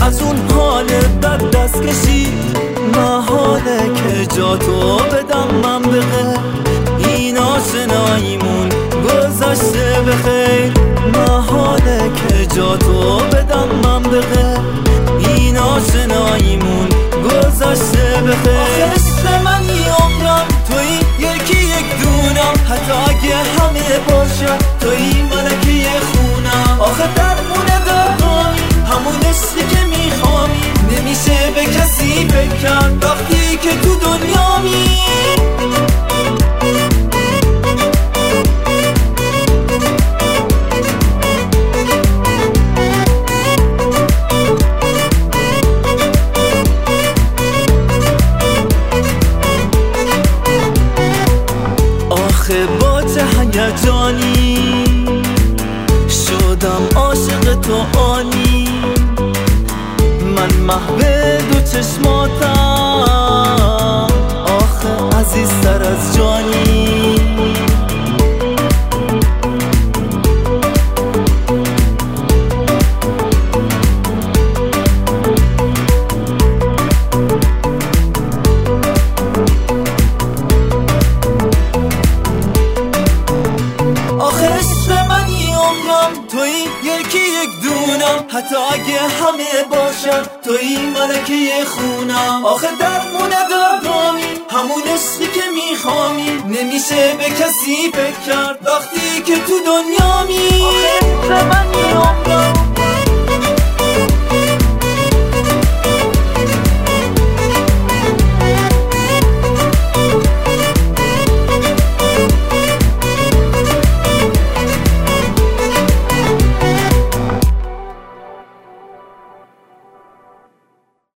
از اون حال بد دست کشی، محاله که جا تو بدم من به غیر. این آشناییمون گذشته به خیر، محاله که جا تو بدم من به غیر. این آشناییمون گذشته به خیر. آخه منی عمرم توی یکی یک دونم، حتی اگه همه باشم توی ملکه خونم. آخه درمونه داغامی همون عشقی که میخوامی، نمیشه به کسی بکن وقتی که تو دنیامی. آخه با چه هیجانی شدم عاشق تو آنی، من محو دو چشماتم آخه عزیزتر از جانی. توی یکی یک دونم، حتی اگه همه باشن توی ملکه خونم. آخه درمونه داغامی همون عشقی که میخوامی، نمیشه به کسی فکر کرد وقتی که تو دنیامی. آخه منی عمرم